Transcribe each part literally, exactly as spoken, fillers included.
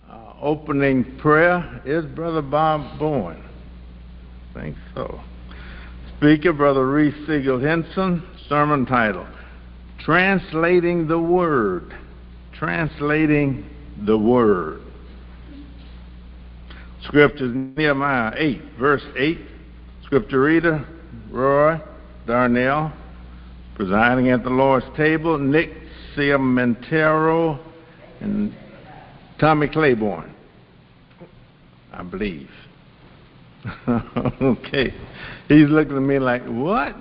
Uh, opening prayer is Brother Bob Bowen. I think so. Speaker, Brother Reese Siegel Henson. Sermon title, Translating the Word. Translating the Word. Scriptures, Nehemiah eight, verse eight. Scripture reader, Roy Darnell. Presiding at the Lord's table, Nick Ciamentero and Tommy Claiborne, I believe. Okay. He's looking at me like, what?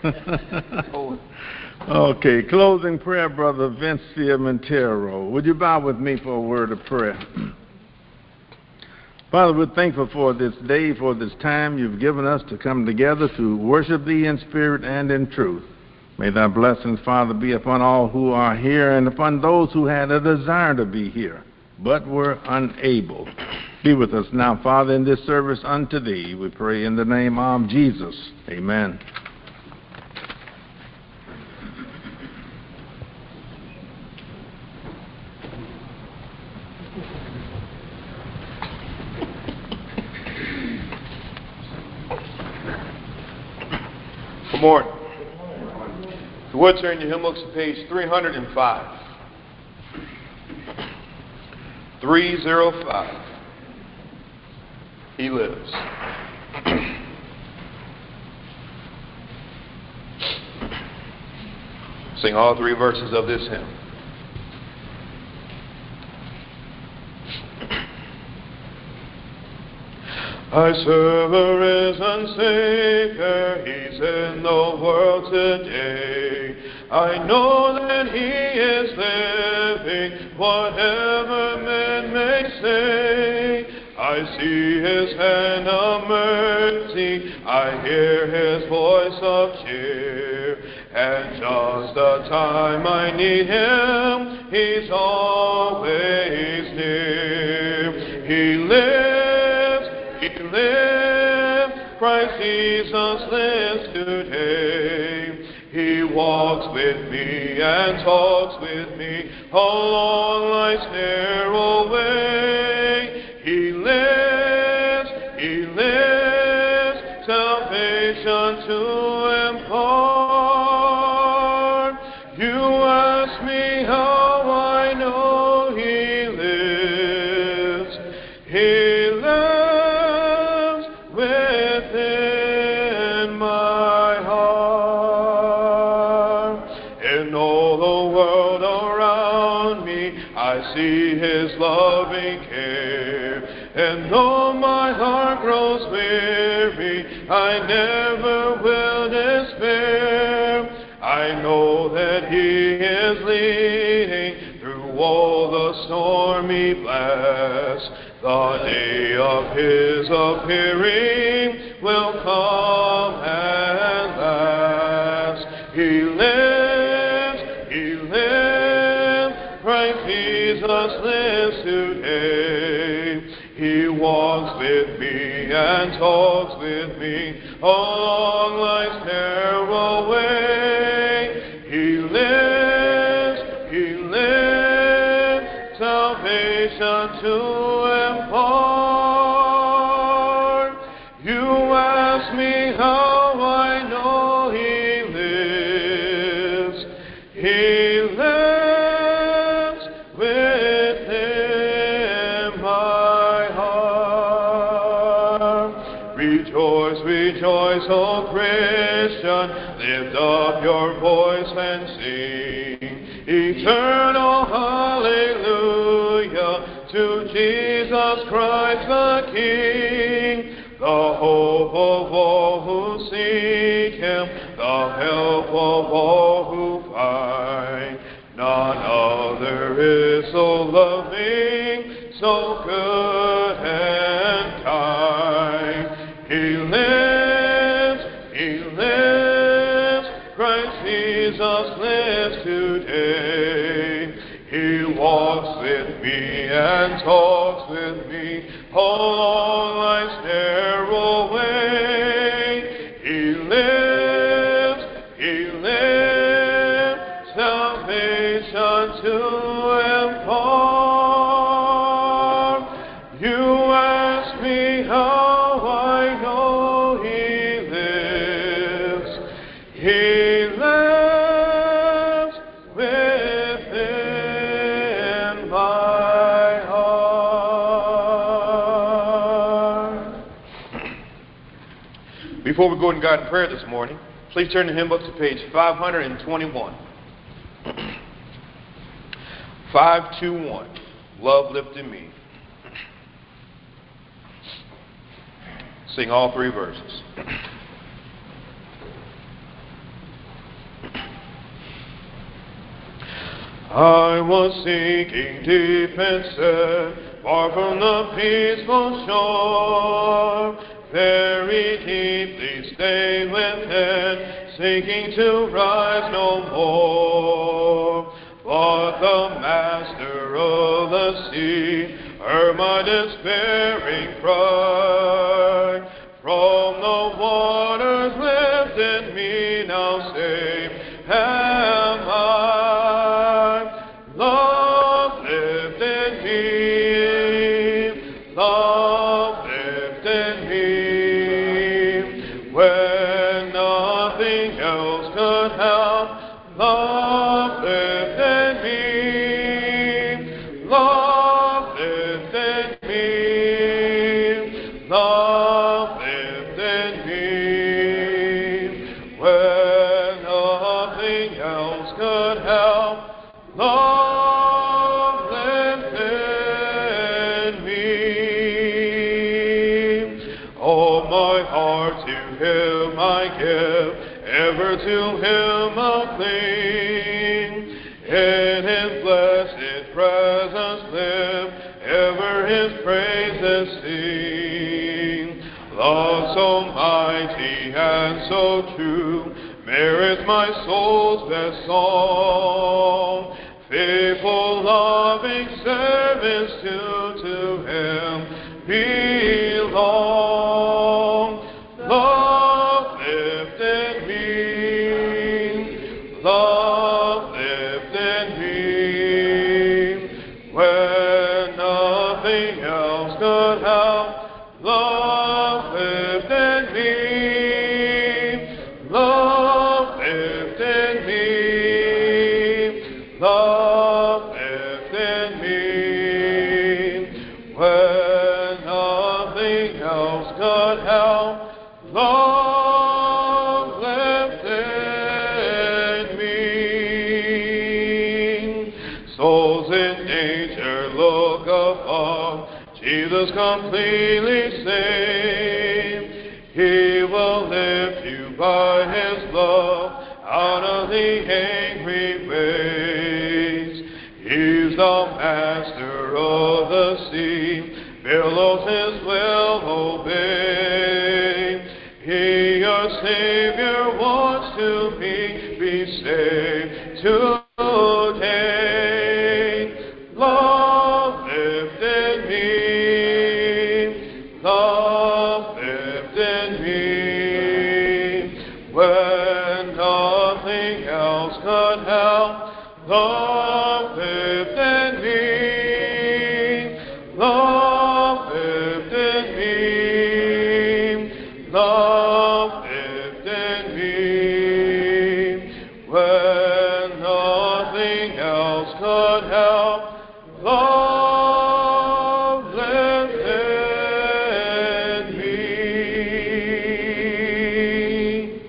Okay. Closing prayer, Brother Vince Ciamentero. Would you bow with me for a word of prayer? Father, we're thankful for this day, for this time you've given us to come together to worship Thee in spirit and in truth. May Thy blessings, Father, be upon all who are here and upon those who had a desire to be here, but were unable. Be with us now, Father, in this service unto Thee. We pray in the name of Jesus. Amen. Good morning. If you would turn your hymn books to page three hundred five. three oh five. He lives. Sing all three verses of this hymn. I serve a risen Savior, He's in the world today. I know that He is living, whatever men may say. I see His hand of mercy, I hear His voice of cheer. And just the time I need Him, He's always near. He lives, He lives, Christ Jesus lives today. He walks with me and talks with me along life's narrow way. He lives, He lives, salvation to impart. You ask me how I know He lives. He lives within my heart. In all the world around me, I see His loving care. And though my heart grows weary, I never will despair. I know that He is leading through all the stormy blasts. The day of His appearing will come at last. He lives, He lives, Christ Jesus lives today. He walks with me and talks with me along life's narrow way. He lives, He lives, salvation to impart. You ask me how I know He lives. He lives within my heart. Rejoice, rejoice, O Christian, lift up your voice and sing eternal hallelujah to Jesus Christ the King, the hope of all who seek Him, the help of all who find. None other is so loving, so good and kind. He lives, He lives, Christ Jesus lives today. He walks with me and talks with me along life's narrow way. He lives, He lives, salvation to impart. Before we go to God in prayer this morning, please turn the hymn book to page five hundred twenty-one. five two one, Love Lifted Me. Sing all three verses. I was sinking deep and sad, far from the peaceful shore, very deeply stained within, sinking to rise no more. But the Master of the sea heard my despairing cry. From the waters lifted me, now safe am I. Love lifted me, love lifted me, when nothing else could help. Love lifted me, love lifted me, love lifted me, when nothing else could help. Love lifted me. Oh, my heart to Him I give, ever to Him I'll cling. In His blessed presence live, ever His praises sing. Love so mighty and so true merits my soul's best song. Faithful, loving service due to Him belong. Love lifted me, love lifted me, when nothing else could help. Love lifted me, love lifted me, love lifted me, when nothing else could help. Love lifted me. Souls in danger look above, Jesus completely saved. He will lift you by His love out of the angry waves. He's the Master of the sea, billows His will obey. He, your Savior, wants to be, be saved today. Love lifted me, love lifted me, when nothing else could help. Love lifted me, love lifted me, love lifted me, when nothing else could help. Love lifted me.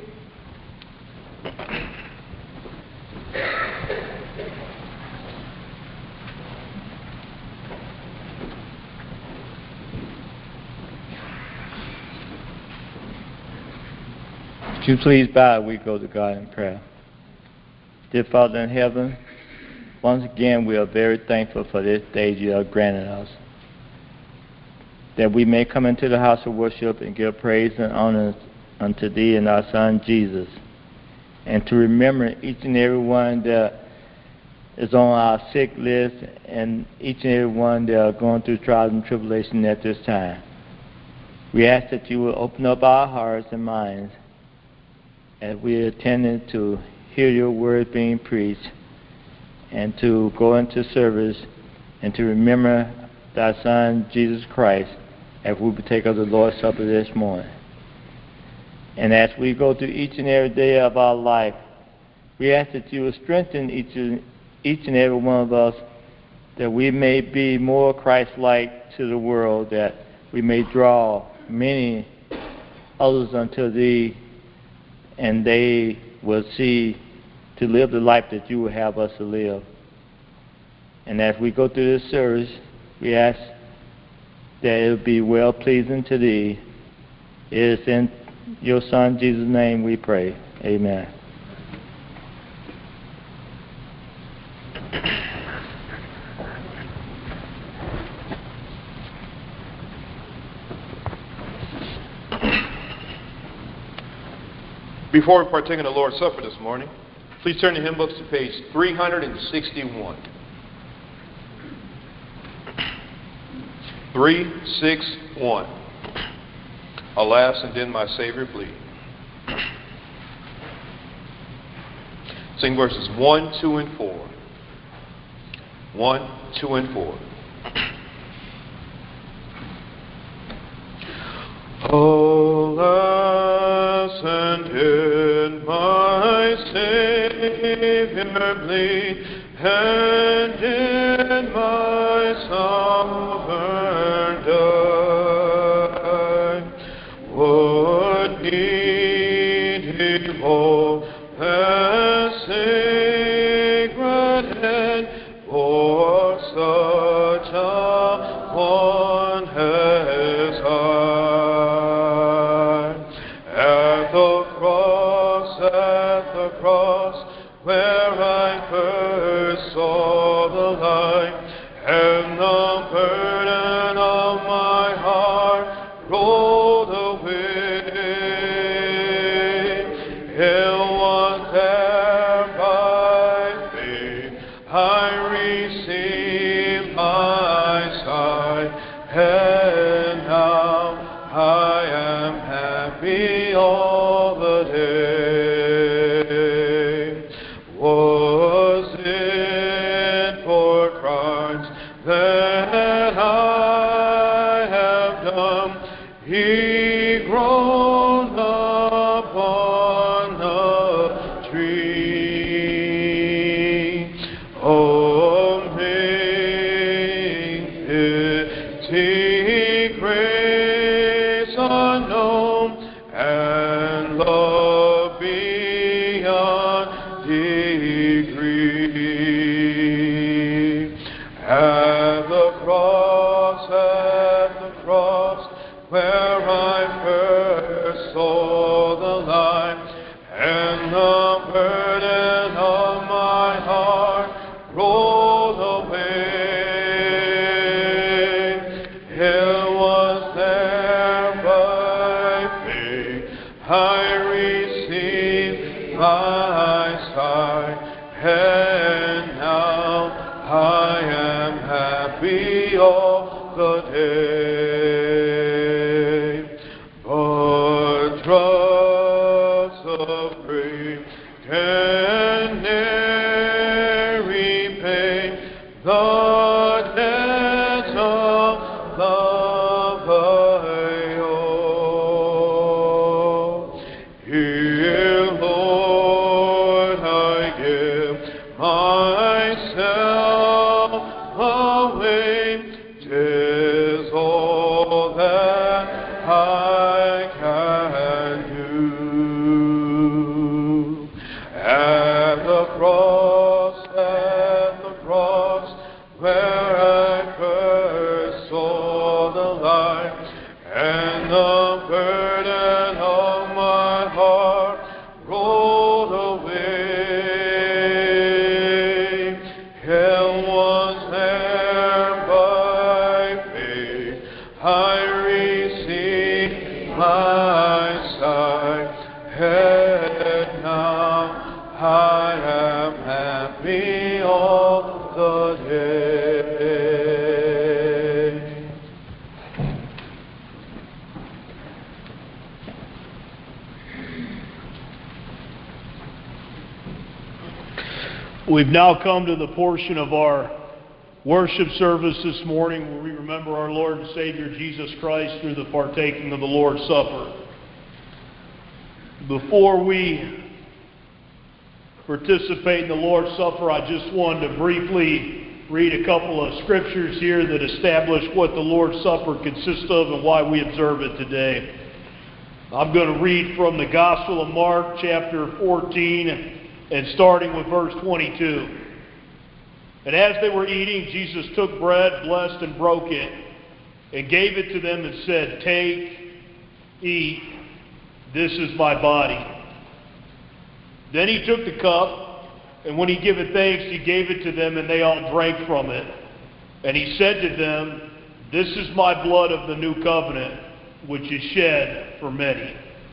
Would you please bow, we go to God in prayer. Dear Father in heaven, once again we are very thankful for this day you have granted us, that we may come into the house of worship and give praise and honor unto Thee and our Son Jesus, and to remember each and every one that is on our sick list and each and every one that are going through trials and tribulation at this time. We ask that you will open up our hearts and minds as we attended to hear your word being preached, and to go into service, and to remember thy Son, Jesus Christ, as we partake of the Lord's Supper this morning. And as we go through each and every day of our life, we ask that you will strengthen each and, each and every one of us, that we may be more Christ-like to the world, that we may draw many others unto thee, and they will see to live the life that you will have us to live. And as we go through this service, we ask that it will be well-pleasing to thee. It is in your Son, Jesus' name, we pray. Amen. Before we partake in the Lord's Supper this morning, please turn your hymn books to page three sixty-one. three sixty-one. Alas, and did my Savior bleed. Sing verses one, two, and four. one, two, and four. Alas, and did my Savior bleed, and did my Sovereign die? Would he devote the sacred head for such a one as I? At the cross, at the cross, where I first saw the light, and the burden of my heart rolled away. It was there by faith I received my sight, and now I am happy all the day. Was it for crimes that I have done, he groaned upon the tree? Oh, pity, grace unknown, and love beyond degree. At the cross, at the cross, where I first saw the light, and the burden of my heart rolled away. It was there by faith I received my sight, and now I am happy all the day. But drops of grief can ne'er repay the debts of love I owe. Here, Lord, I give myself away. 'Tis all that I can do. At the cross, at the cross, where I first saw the light, and the burden of my heart rolled away. It was there by faith I received my sight, and now I am happy all the day. We've now come to the portion of our worship service this morning where we remember our Lord and Savior Jesus Christ through the partaking of the Lord's Supper. Before we participate in the Lord's Supper, I just wanted to briefly read a couple of scriptures here that establish what the Lord's Supper consists of and why we observe it today. I'm going to read from the Gospel of Mark, chapter fourteen, and starting with verse twenty-two. And as they were eating, Jesus took bread, blessed and broke it, and gave it to them and said, "Take, eat, this is my body." Then he took the cup, and when he gave it thanks, he gave it to them, and they all drank from it. And he said to them, "This is my blood of the new covenant, which is shed for many."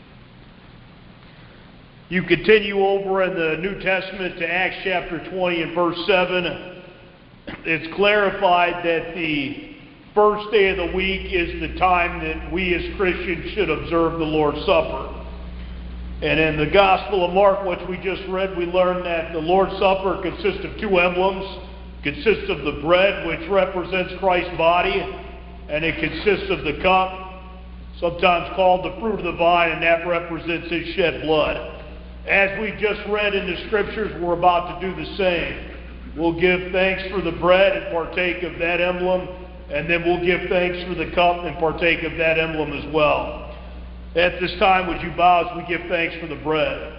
You continue over in the New Testament to Acts chapter twenty and verse seven. It's clarified that the first day of the week is the time that we as Christians should observe the Lord's Supper. And in the Gospel of Mark, which we just read, we learn that the Lord's Supper consists of two emblems. It consists of the bread, which represents Christ's body, and it consists of the cup, sometimes called the fruit of the vine, and that represents his shed blood. As we just read in the Scriptures, we're about to do the same. We'll give thanks for the bread and partake of that emblem, and then we'll give thanks for the cup and partake of that emblem as well. At this time, would you bow as we give thanks for the bread?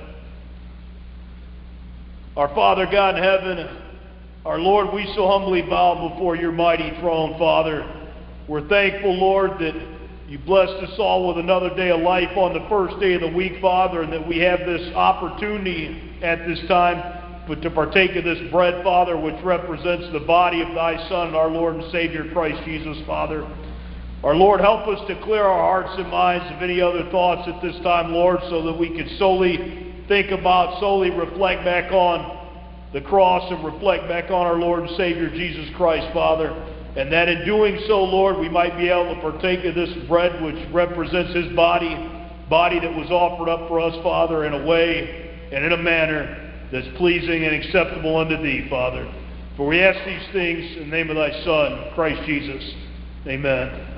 Our Father God in heaven, our Lord, we so humbly bow before your mighty throne, Father. We're thankful, Lord, that you blessed us all with another day of life on the first day of the week, Father, and that we have this opportunity at this time but to partake of this bread, Father, which represents the body of thy Son, our Lord and Savior, Christ Jesus, Father. Our Lord, help us to clear our hearts and minds of any other thoughts at this time, Lord, so that we can solely think about, solely reflect back on the cross and reflect back on our Lord and Savior, Jesus Christ, Father. And that in doing so, Lord, we might be able to partake of this bread which represents his body, body that was offered up for us, Father, in a way and in a manner that's pleasing and acceptable unto thee, Father. For we ask these things in the name of thy Son, Christ Jesus. Amen.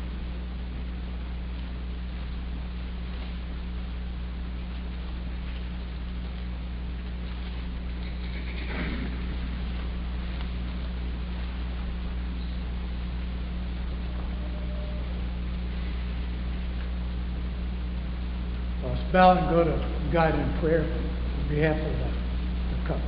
Let's bow and go to God in prayer on behalf of the, the cup.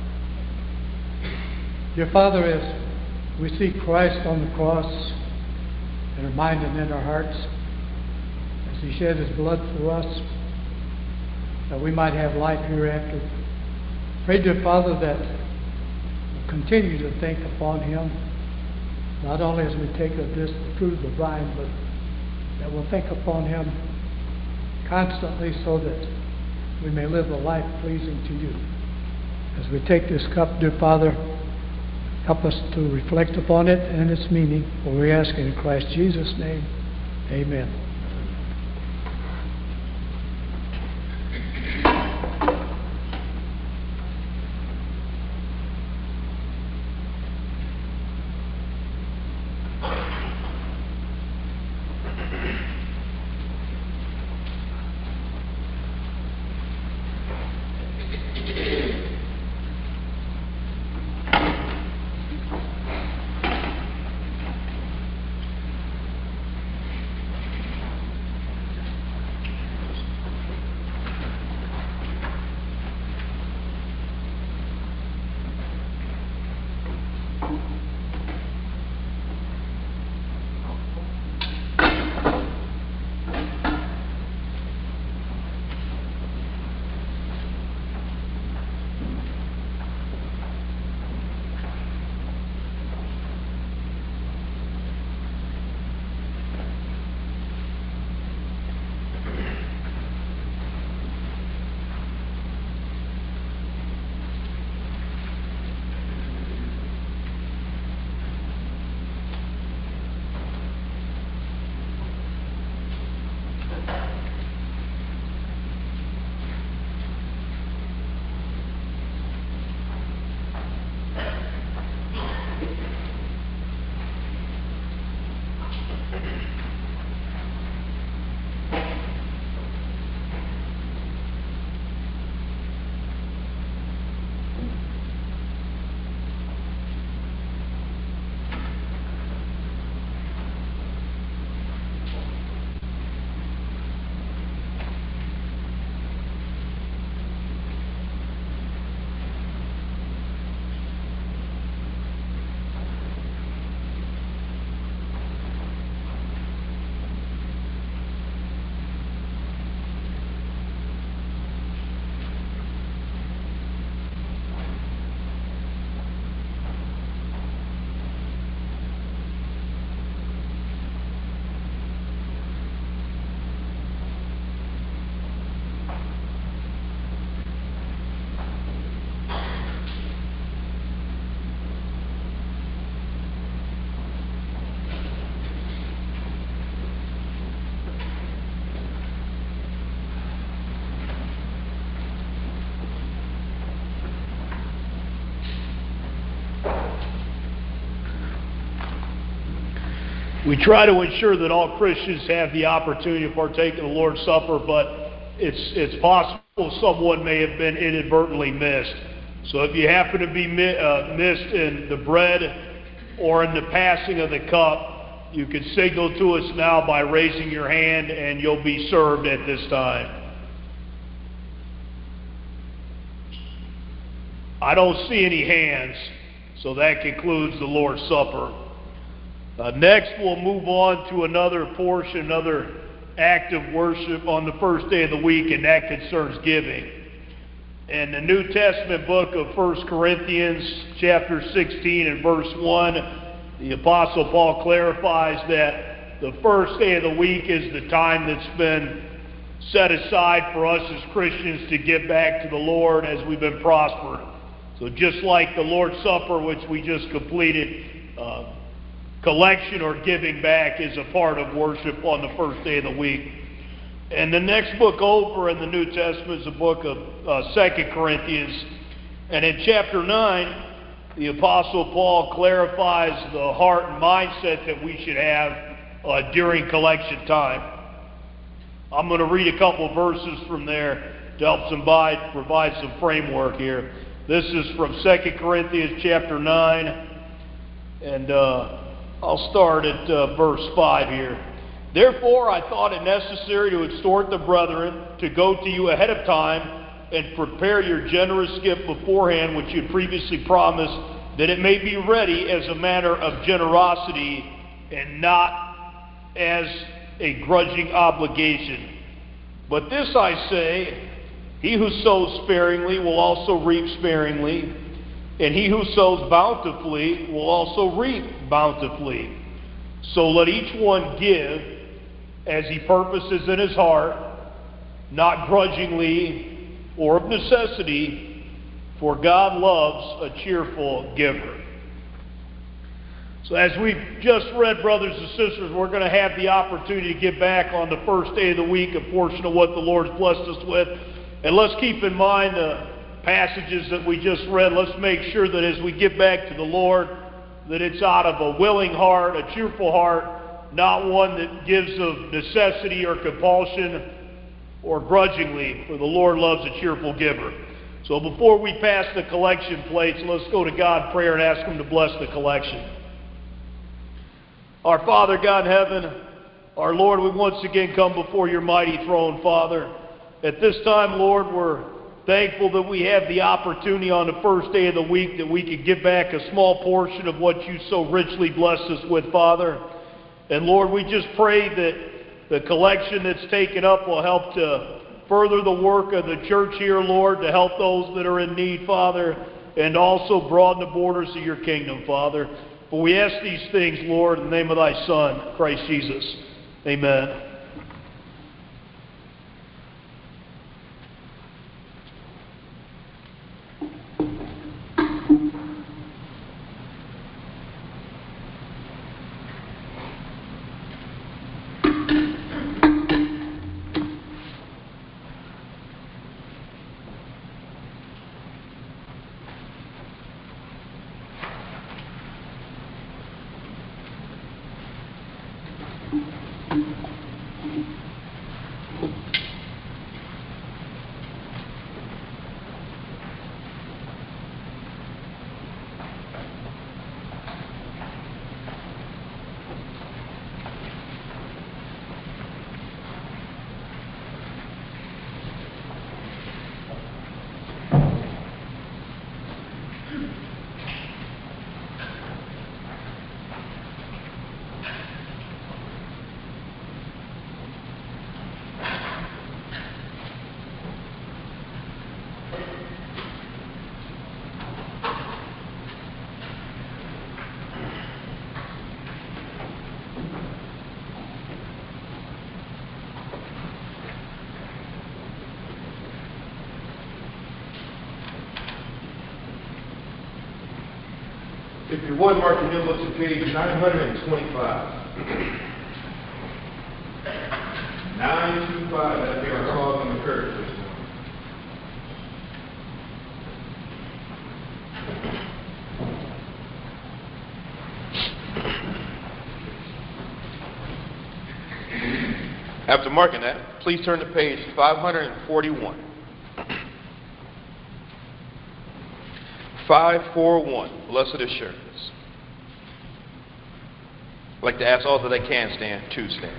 Dear Father, as we see Christ on the cross in our mind and in our hearts, as he shed his blood for us, that we might have life hereafter, pray, dear Father, that we'll continue to think upon him, not only as we take of this, the fruit of the vine, but that we'll think upon him constantly so that we may live a life pleasing to you. As we take this cup, dear Father, help us to reflect upon it and its meaning, for we ask it in Christ Jesus' name. Amen. We try to ensure that all Christians have the opportunity to partake in the Lord's Supper, but it's, it's possible someone may have been inadvertently missed. So if you happen to be mi- uh, missed in the bread or in the passing of the cup, you can signal to us now by raising your hand, and you'll be served at this time. I don't see any hands, so that concludes the Lord's Supper. Uh, next, we'll move on to another portion, another act of worship on the first day of the week, and that concerns giving. In the New Testament book of First Corinthians, chapter sixteen and verse one, the Apostle Paul clarifies that the first day of the week is the time that's been set aside for us as Christians to give back to the Lord as we've been prospered. So just like the Lord's Supper, which we just completed, uh, collection or giving back is a part of worship on the first day of the week. And the next book over in the New Testament is the book of uh, Second Corinthians. And in chapter nine, the Apostle Paul clarifies the heart and mindset that we should have uh, during collection time. I'm going to read a couple of verses from there to help somebody provide some framework here. This is from Second Corinthians chapter nine, and uh, I'll start at uh, verse five here. Therefore I thought it necessary to exhort the brethren to go to you ahead of time and prepare your generous gift beforehand, which you had previously promised, that it may be ready as a matter of generosity and not as a grudging obligation. But this I say, he who sows sparingly will also reap sparingly, and he who sows bountifully will also reap bountifully. So let each one give as he purposes in his heart, not grudgingly or of necessity, for God loves a cheerful giver. So as we've just read, brothers and sisters, we're going to have the opportunity to give back on the first day of the week a portion of what the Lord's blessed us with. And let's keep in mind the passages that we just read. Let's make sure that as we give back to the Lord, that it's out of a willing heart, a cheerful heart, not one that gives of necessity or compulsion or grudgingly, for the Lord loves a cheerful giver. So before we pass the collection plates, let's go to God in prayer and ask Him to bless the collection. Our Father God in heaven, our Lord, we once again come before your mighty throne, Father. At this time, Lord, we're thankful that we have the opportunity on the first day of the week that we could give back a small portion of what you so richly blessed us with, Father. And Lord, we just pray that the collection that's taken up will help to further the work of the church here, Lord, to help those that are in need, Father, and also broaden the borders of your kingdom, Father. For we ask these things, Lord, in the name of thy Son, Christ Jesus. Amen. If you would, mark your hymn books at page nine twenty-five. nine twenty-five, that'd be our song on the church this morning. After marking that, please turn to page five forty-one. five forty-one, Blessed Assurance. I'd like to ask all that I can stand to stand.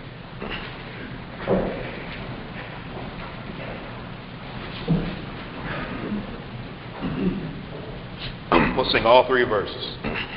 We'll sing all three verses.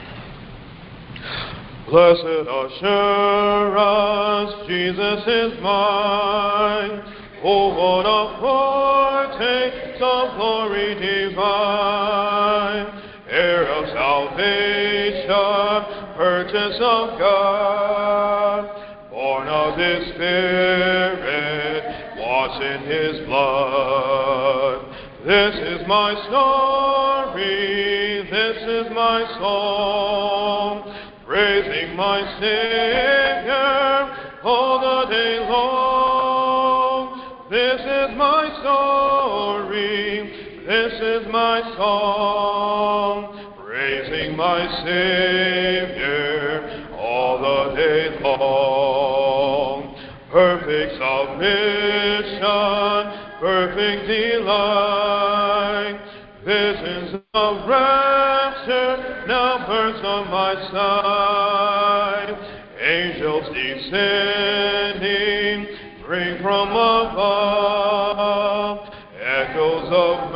Blessed assurance, Jesus is mine. Oh, what a foretaste of glory divine, heir of salvation, purchase of God, born of His Spirit, washed in His blood. This is my story, this is my song, praising my Savior all the day long. This is my story, this is my song, praising my Savior all the day long. Perfect submission, perfect delight, visions of rapture now burst on my side. Angels descending, bring from above echoes of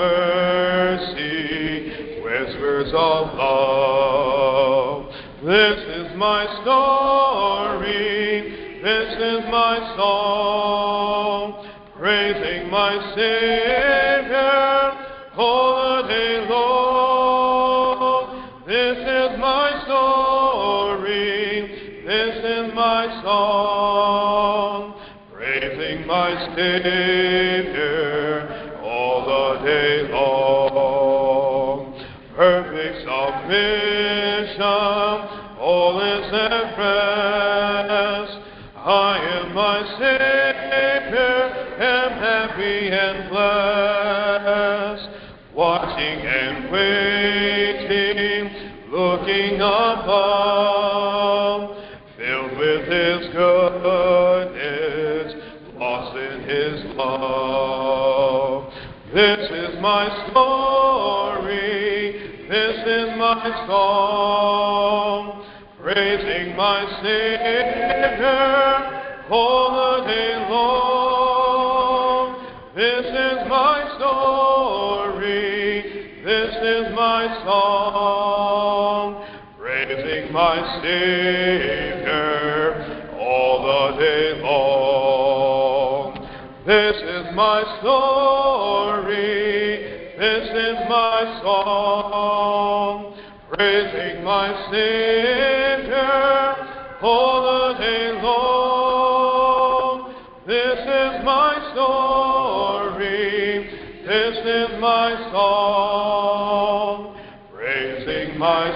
mercy, whispers of love. This is my story, this is my song, praising my Savior all the day long. This is my story, this is my song, praising my Savior all the day long. Perfect submission, all is at rest. I am my Savior, am happy and blessed, watching and waiting, looking above, filled with His goodness, lost in His love. This is my story, this is my song, praising my Savior all the day long. This is my story, this is my song, praising my Savior all the day long. This is my story, this is my song, praising my Savior all the day long. This is my story, this is my song, praising my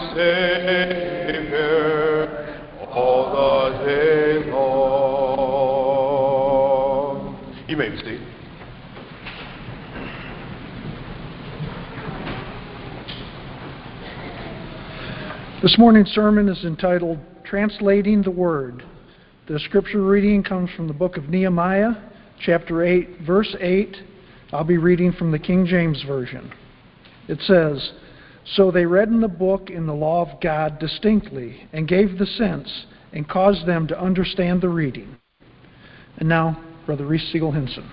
Savior all the day long. You may be seated. This morning's sermon is entitled Translating the Word. The scripture reading comes from the book of Nehemiah, chapter eight, verse eight. I'll be reading from the King James Version. It says, "So they read in the book in the law of God distinctly, and gave the sense, and caused them to understand the reading." And now, Brother Reese Siegel Hinson.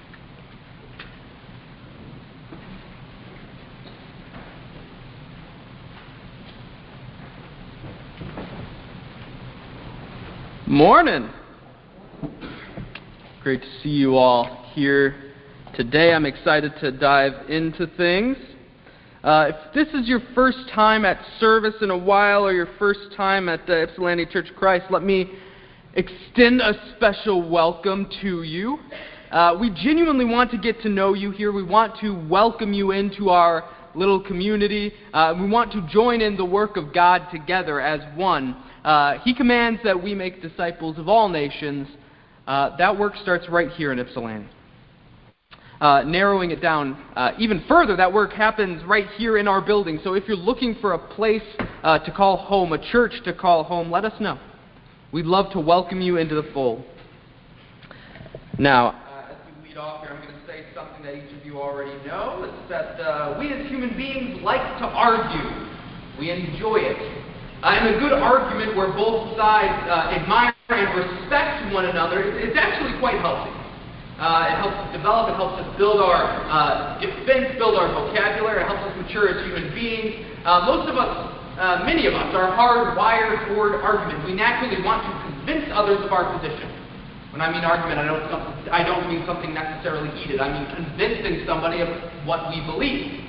Morning. Great to see you all here today. I'm excited to dive into things. Uh, if this is your first time at service in a while, or your first time at the Ypsilanti Church of Christ, let me extend a special welcome to you. Uh, we genuinely want to get to know you here. We want to welcome you into our little community. Uh, we want to join in the work of God together as one. Uh, he commands that we make disciples of all nations. Uh, that work starts right here in Ypsilanti. Uh, narrowing it down uh, even further, that work happens right here in our building. So if you're looking for a place uh, to call home, a church to call home, let us know. We'd love to welcome you into the fold. Now, uh, as we lead off here, I'm going to say something that each of you already know. It's that uh, we as human beings like to argue. We enjoy it. Uh, and a good argument where both sides uh, admire and respect one another is actually quite healthy. Uh, it helps us develop, it helps us build our uh, defense, build our vocabulary, it helps us mature as human beings. Uh, most of us, uh, many of us, are hardwired toward argument. We naturally want to convince others of our position. When I mean argument, I don't, I don't mean something necessarily heated. I mean convincing somebody of what we believe.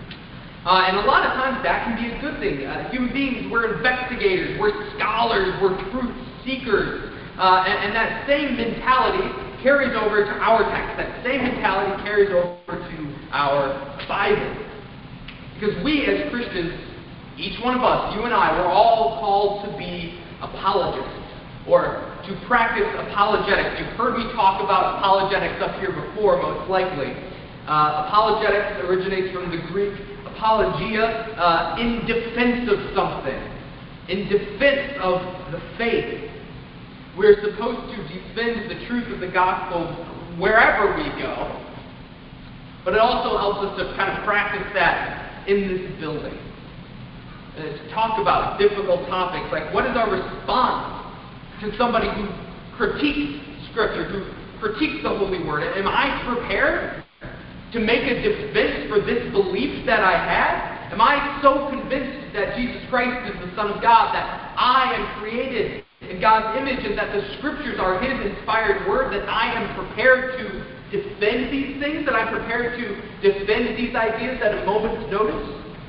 Uh, and a lot of times that can be a good thing. Uh, human beings, we're investigators, we're scholars, we're truth seekers. Uh, and, and that same mentality carries over to our text. That same mentality carries over to our Bible. Because we as Christians, each one of us, you and I, we're all called to be apologists, or to practice apologetics. You've heard me talk about apologetics up here before, most likely. Uh, apologetics originates from the Greek apologia, uh, in defense of something, in defense of the faith. We're supposed to defend the truth of the gospel wherever we go, but it also helps us to kind of practice that in this building. Uh, to talk about difficult topics like what is our response to somebody who critiques Scripture, who critiques the Holy Word. Am I prepared to make a defense for this belief that I have? Am I so convinced that Jesus Christ is the Son of God, that I am created in God's image and that the Scriptures are His inspired Word, that I am prepared to defend these things, that I'm prepared to defend these ideas at a moment's notice?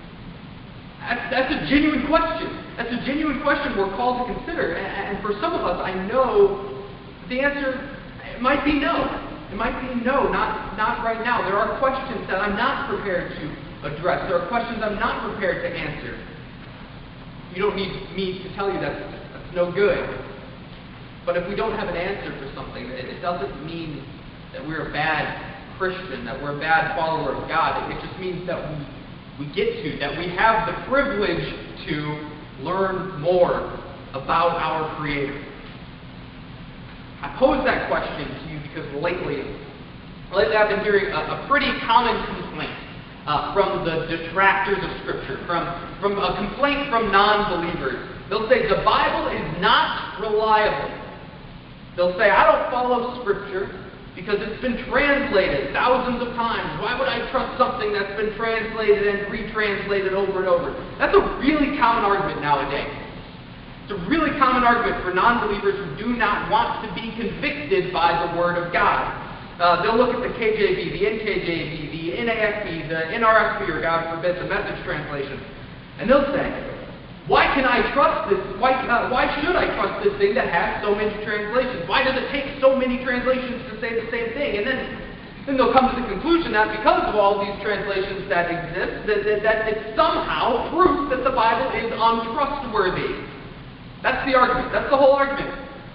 That's, that's a genuine question. That's a genuine question we're called to consider. And, and for some of us, I know the answer it might be no. It might be no, not, not right now. There are questions that I'm not prepared to address. There are questions I'm not prepared to answer. You don't need me to tell you that that's no good. But if we don't have an answer for something, it, it doesn't mean that we're a bad Christian, that we're a bad follower of God. It, it just means that we, we get to, that we have the privilege to learn more about our Creator. I pose that question to you because lately, lately I've been hearing a, a pretty common complaint uh, from the detractors of Scripture, from, from a complaint from non-believers. They'll say the Bible is not reliable. They'll say, I don't follow Scripture because it's been translated thousands of times. Why would I trust something that's been translated and retranslated over and over? That's a really common argument nowadays. It's a really common argument for non-believers who do not want to be convicted by the Word of God. Uh, they'll look at the K J V, the N K J V, the N A S B, the N R S V, or God forbid, the Message translation, and they'll say, why can I trust this? Why, uh, why should I trust this thing that has so many translations? Why does it take so many translations to say the same thing? And then, then they'll come to the conclusion that because of all these translations that exist, that, that, that it's somehow proof that the Bible is untrustworthy. That's the argument. That's the whole argument.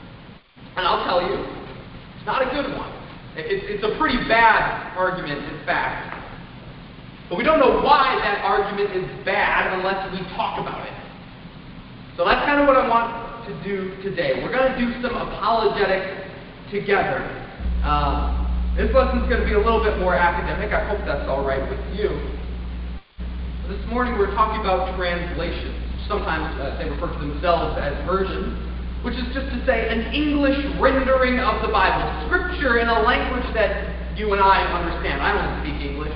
And I'll tell you, it's not a good one. It's, it's a pretty bad argument, in fact. But we don't know why that argument is bad unless we talk about it. So that's kind of what I want to do today. We're going to do some apologetics together. Um, this lesson's going to be a little bit more academic. I hope that's all right with you. This morning we're talking about translations. Sometimes uh, they refer to themselves as versions, which is just to say an English rendering of the Bible. Scripture in a language that you and I understand. I don't speak English.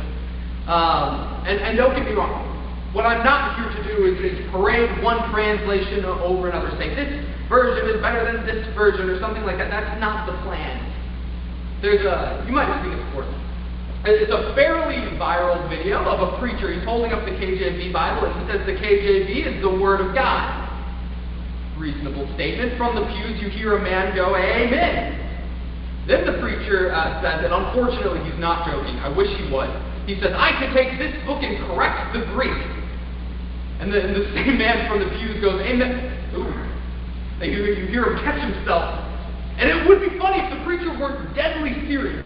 Um, and, and don't get me wrong. What I'm not here to do is, is parade one translation over another. Say this version is better than this version or something like that. That's not the plan. There's a, you might have seen it before. It's a fairly viral video of a preacher. He's holding up the K J V Bible and he says the K J V is the Word of God. Reasonable statement. From the pews you hear a man go, amen. Then the preacher uh, says, and unfortunately he's not joking, I wish he would. He says, I could take this book and correct the Greek. And the, and the same man from the pews goes, amen. Ooh. And you, you hear him catch himself. And it would be funny if the preacher weren't deadly serious.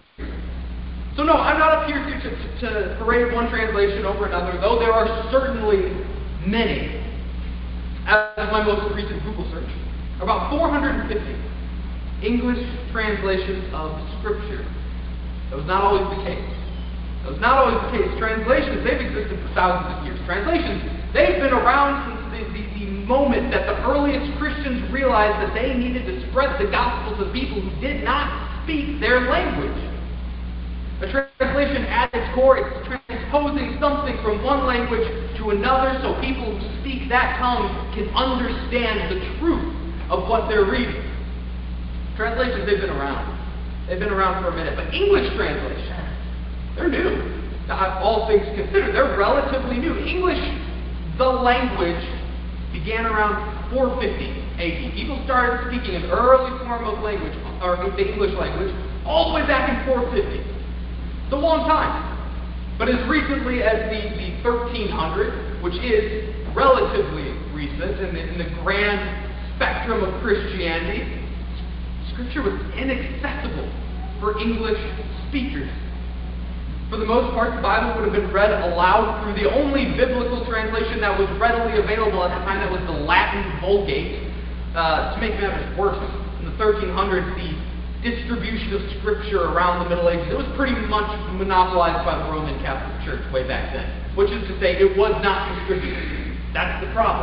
So no, I'm not up here to, to, to parade one translation over another, though there are certainly many. As my most recent Google search, about four hundred fifty. English translations of Scripture. That was not always the case. That was not always the case. Translations, they've existed for thousands of years. Translations, they've been around since the, the, the moment that the earliest Christians realized that they needed to spread the gospel to people who did not speak their language. A translation at its core is transposing something from one language to another so people who speak that tongue can understand the truth of what they're reading. Translations, they've been around. They've been around for a minute. But English translations, they're new. All things considered, they're relatively new. English, the language, began around four fifty A D. People started speaking an early form of language, or the English language, all the way back in four fifty. It's a long time. But as recently as the, the thirteen hundreds, which is relatively recent in the, in the grand spectrum of Christianity, Scripture was inaccessible for English speakers. For the most part, the Bible would have been read aloud through the only biblical translation that was readily available at the time, that was the Latin Vulgate. Uh, to make matters worse, in the thirteen hundreds, the distribution of Scripture around the Middle Ages, it was pretty much monopolized by the Roman Catholic Church way back then. Which is to say, it was not distributed. That's the problem.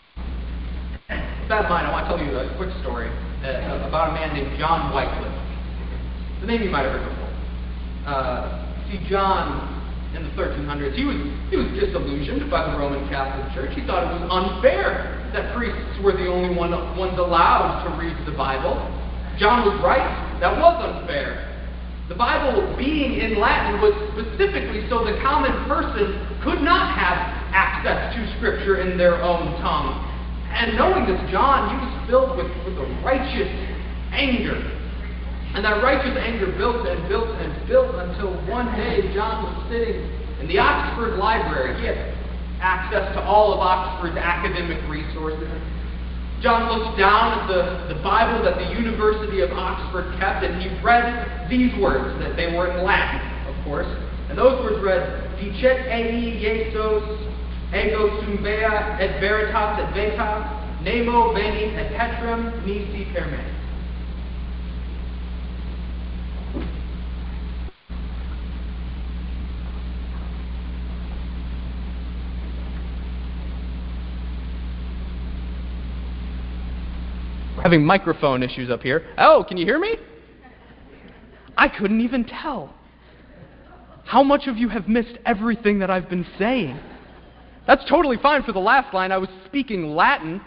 With that in mind, I want to tell you a quick story uh, about a man named John Wycliffe. The name you might have heard before. Uh, see, John, in the thirteen hundreds, he was, he was disillusioned by the Roman Catholic Church. He thought it was unfair that priests were the only one, ones allowed to read the Bible. John was right. That was unfair. The Bible, being in Latin, was specifically so the common person could not have access to Scripture in their own tongue. And knowing this, John, he was filled with, with a righteous anger. And that righteous anger built and built and built until one day John was sitting in the Oxford Library. He had access to all of Oxford's academic resources. John looked down at the, the Bible that the University of Oxford kept, and he read these words, that they were in Latin, of course. And those words read, Dicet ei Iesus, ego sum vea et veritas et veta, nemo veni et petrem nisi per me. Having microphone issues up here. Oh, can you hear me? I couldn't even tell. How much of you have missed everything that I've been saying? That's totally fine for the last line. I was speaking Latin.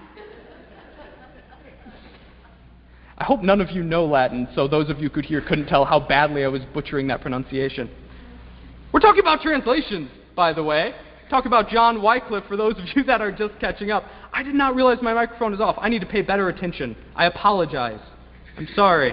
I hope none of you know Latin, so those of you who could hear couldn't tell how badly I was butchering that pronunciation. We're talking about translations, by the way. Talk about John Wycliffe for those of you that are just catching up. I did not realize my microphone is off. I need to pay better attention. I apologize. I'm sorry.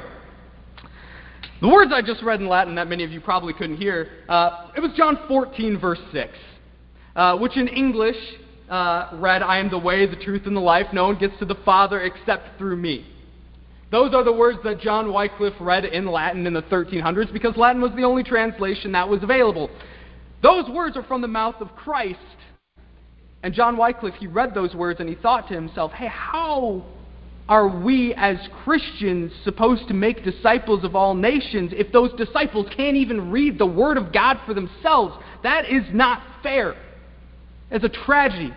The words I just read in Latin that many of you probably couldn't hear, uh, it was John fourteen, verse six, uh, which in English uh, read, I am the way, the truth, and the life. No one gets to the Father except through me. Those are the words that John Wycliffe read in Latin in the thirteen hundreds because Latin was the only translation that was available. Those words are from the mouth of Christ. And John Wycliffe, he read those words and he thought to himself, hey, how are we as Christians supposed to make disciples of all nations if those disciples can't even read the Word of God for themselves? That is not fair. It's a tragedy.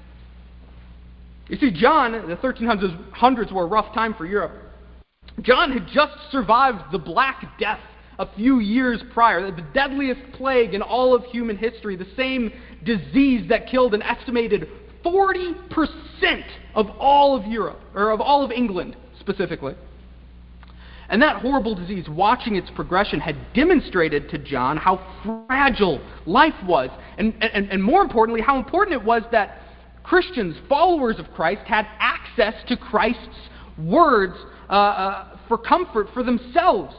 You see, John, the thirteen hundreds were a rough time for Europe. John had just survived the Black Death a few years prior, the deadliest plague in all of human history, the same disease that killed an estimated forty percent of all of Europe, or of all of England specifically. And that horrible disease, watching its progression, had demonstrated to John how fragile life was, and, and, and more importantly, how important it was that Christians, followers of Christ, had access to Christ's words uh, uh, for comfort for themselves.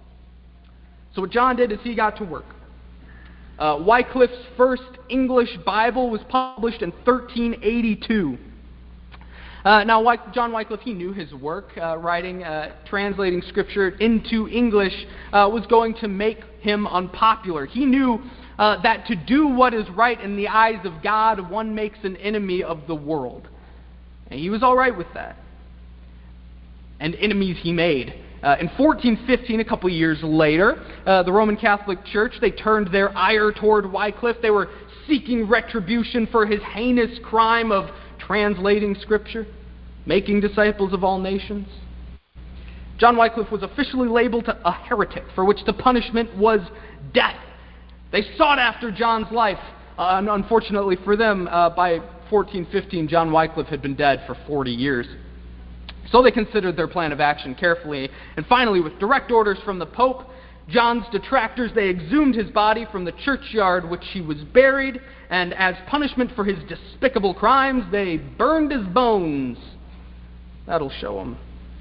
So what John did is he got to work. Uh, Wycliffe's first English Bible was published in thirteen eighty-two. Uh, now, Wy- John Wycliffe, he knew his work, uh, writing, uh, translating Scripture into English uh, was going to make him unpopular. He knew uh, that to do what is right in the eyes of God, one makes an enemy of the world. And he was all right with that. And enemies he made. Uh, in fourteen fifteen, a couple years later, uh, the Roman Catholic Church, they turned their ire toward Wycliffe. They were seeking retribution for his heinous crime of translating Scripture, making disciples of all nations. John Wycliffe was officially labeled a heretic, for which the punishment was death. They sought after John's life. Uh, and unfortunately for them, uh, by fourteen fifteen, John Wycliffe had been dead for forty years. So they considered their plan of action carefully, and finally, with direct orders from the Pope, John's detractors, they exhumed his body from the churchyard which he was buried, and as punishment for his despicable crimes, they burned his bones. That'll show him.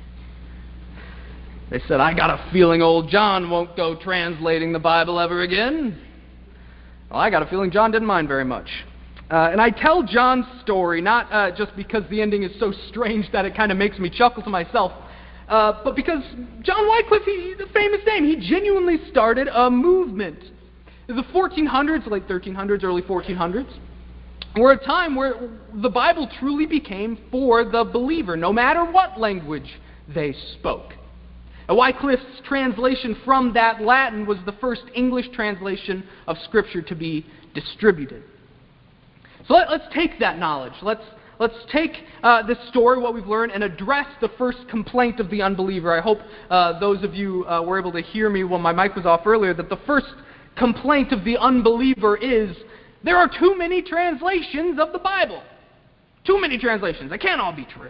They said, I got a feeling old John won't go translating the Bible ever again. Well, I got a feeling John didn't mind very much. Uh, and I tell John's story not uh, just because the ending is so strange that it kind of makes me chuckle to myself, uh, but because John Wycliffe, he, he's a famous name. He genuinely started a movement. The fourteen hundreds, late thirteen hundreds, early fourteen hundreds, were a time where the Bible truly became for the believer, no matter what language they spoke. Wycliffe's translation from that Latin was the first English translation of Scripture to be distributed. So let, let's take that knowledge. Let's, let's take uh, this story, what we've learned, and address the first complaint of the unbeliever. I hope uh, those of you uh, were able to hear me when my mic was off earlier, that the first complaint of the unbeliever is, there are too many translations of the Bible. Too many translations. They can't all be true.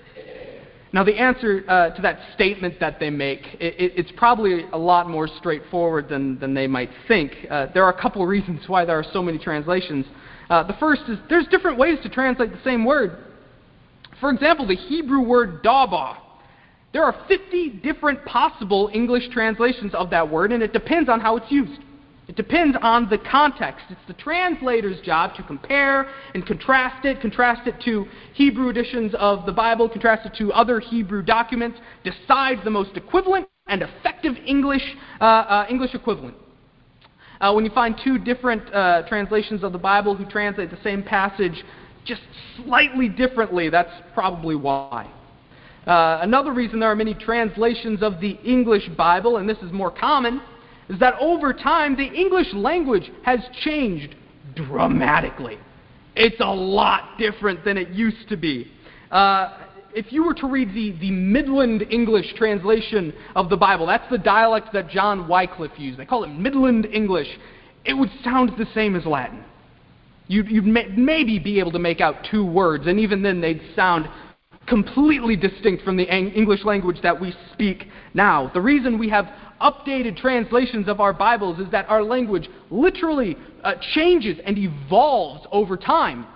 Now, the answer uh, to that statement that they make, it, it, it's probably a lot more straightforward than, than they might think. Uh, there are a couple of reasons why there are so many translations. Uh, the first is there's different ways to translate the same word. For example, the Hebrew word daba. There are fifty different possible English translations of that word, and it depends on how it's used. It depends on the context. It's the translator's job to compare and contrast it, contrast it to Hebrew editions of the Bible, contrast it to other Hebrew documents, decide the most equivalent and effective English uh, uh, English equivalent. Uh, when you find two different uh, translations of the Bible who translate the same passage just slightly differently, that's probably why. Uh, another reason there are many translations of the English Bible, and this is more common, is that over time, the English language has changed dramatically. It's a lot different than it used to be. Uh, if you were to read the, the Midland English translation of the Bible, that's the dialect that John Wycliffe used. They call it Midland English. It would sound the same as Latin. You'd, you'd may, maybe be able to make out two words, and even then they'd sound completely distinct from the English language that we speak now. The reason we have updated translations of our Bibles is that our language literally uh, changes and evolves over time.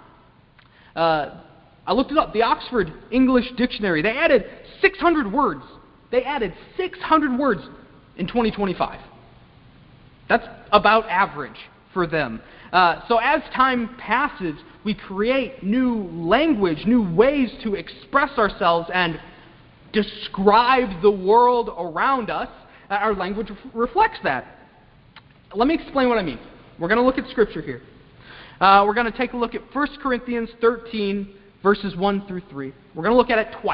Uh, I looked it up. The Oxford English Dictionary, they added six hundred words. They added six hundred words in twenty twenty-five. That's about average for them. Uh, so as time passes, we create new language, new ways to express ourselves and describe the world around us. Our language reflects that. Let me explain what I mean. We're going to look at Scripture here. Uh, we're going to take a look at First Corinthians thirteen, verses one through three. We're going to look at it twice.